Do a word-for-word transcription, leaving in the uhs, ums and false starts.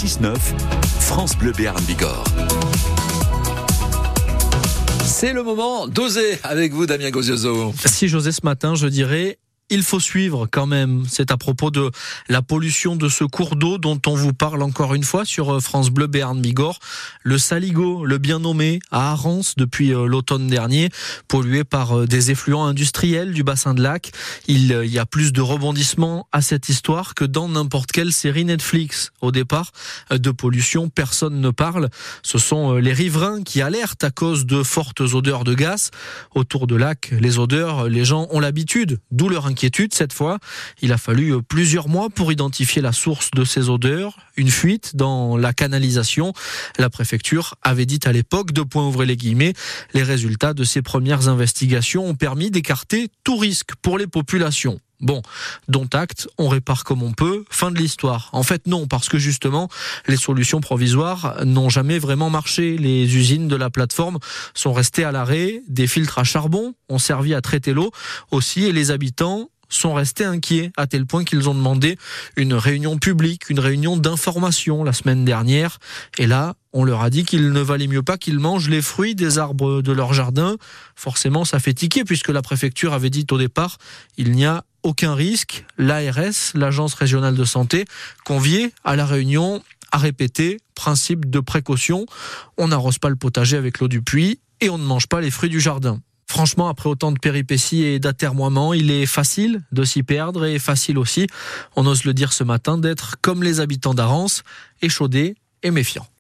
six neuf, France Bleu Béarn Bigorre. C'est le moment d'oser avec vous, Damien Gozioso. Si j'osais ce matin, je dirais... il faut suivre quand même. C'est à propos de la pollution de ce cours d'eau dont on vous parle encore une fois sur France Bleu Béarn Bigorre. Le Saligot, le bien nommé, à Arance depuis l'automne dernier, pollué par des effluents industriels du bassin de Lac. Il y a plus de rebondissements à cette histoire que dans n'importe quelle série Netflix. Au départ, de pollution, personne ne parle. Ce sont les riverains qui alertent à cause de fortes odeurs de gaz. Autour de Lac, les odeurs, les gens ont l'habitude, d'où leur inquiétude. Cette fois, il a fallu plusieurs mois pour identifier la source de ces odeurs, une fuite dans la canalisation. La préfecture avait dit à l'époque, deux points ouvrez les guillemets, les résultats de ces premières investigations ont permis d'écarter tout risque pour les populations. Bon, dont acte, on répare comme on peut, fin de l'histoire. En fait non, parce que justement, les solutions provisoires n'ont jamais vraiment marché. Les usines de la plateforme sont restées à l'arrêt, des filtres à charbon ont servi à traiter l'eau aussi, et les habitants sont restés inquiets à tel point qu'ils ont demandé une réunion publique, une réunion d'information la semaine dernière. Et là, on leur a dit qu'il ne valait mieux pas qu'ils mangent les fruits des arbres de leur jardin. Forcément, ça fait tiquer puisque la préfecture avait dit au départ, il n'y a aucun risque. L'A R S, l'Agence régionale de santé, conviée à la réunion, a répété, principe de précaution, on n'arrose pas le potager avec l'eau du puits et on ne mange pas les fruits du jardin. Franchement, après autant de péripéties et d'atermoiements, il est facile de s'y perdre et facile aussi, on ose le dire ce matin, d'être comme les habitants d'Arance, échaudés et méfiants.